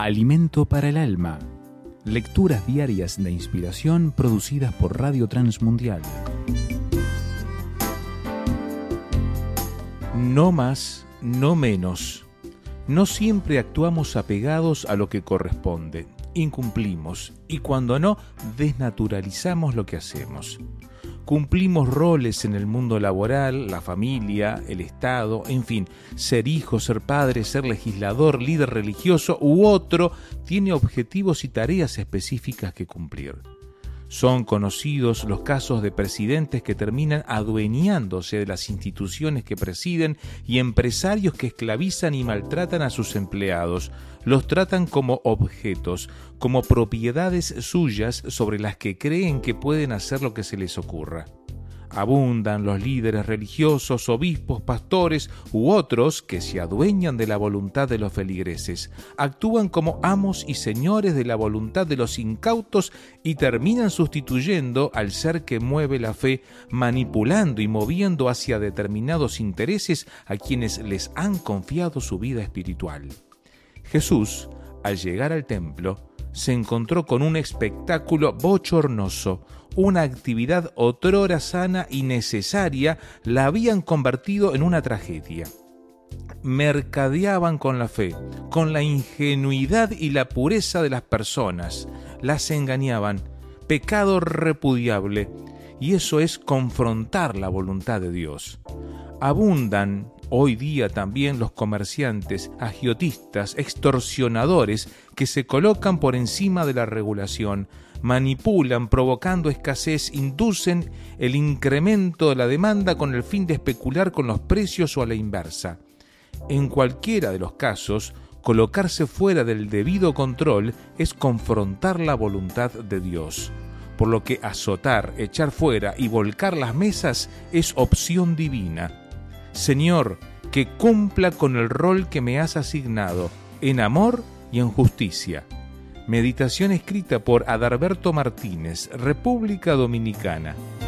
Alimento para el alma. Lecturas diarias de inspiración producidas por Radio Transmundial. No más, no menos. No siempre actuamos apegados a lo que corresponde. Incumplimos y cuando no, desnaturalizamos lo que hacemos. Cumplimos roles en el mundo laboral, la familia, el Estado, en fin, ser hijo, ser padre, ser legislador, líder religioso u otro tiene objetivos y tareas específicas que cumplir. Son conocidos los casos de presidentes que terminan adueñándose de las instituciones que presiden y empresarios que esclavizan y maltratan a sus empleados. Los tratan como objetos, como propiedades suyas sobre las que creen que pueden hacer lo que se les ocurra. Abundan los líderes religiosos, obispos, pastores u otros que se adueñan de la voluntad de los feligreses, actúan como amos y señores de la voluntad de los incautos y terminan sustituyendo al ser que mueve la fe, manipulando y moviendo hacia determinados intereses a quienes les han confiado su vida espiritual. Jesús, al llegar al templo, se encontró con un espectáculo bochornoso. Una actividad otrora sana y necesaria la habían convertido en una tragedia. Mercadeaban con la fe, con la ingenuidad y la pureza de las personas. Las engañaban, pecado repudiable, y eso es confrontar la voluntad de Dios. Abundan hoy día también los comerciantes, agiotistas, extorsionadores que se colocan por encima de la regulación, manipulan, provocando escasez, inducen el incremento de la demanda con el fin de especular con los precios o a la inversa. En cualquiera de los casos, colocarse fuera del debido control es confrontar la voluntad de Dios. Por lo que azotar, echar fuera y volcar las mesas es opción divina. Señor, que cumpla con el rol que me has asignado, en amor y en justicia. Meditación escrita por Adalberto Martínez, República Dominicana.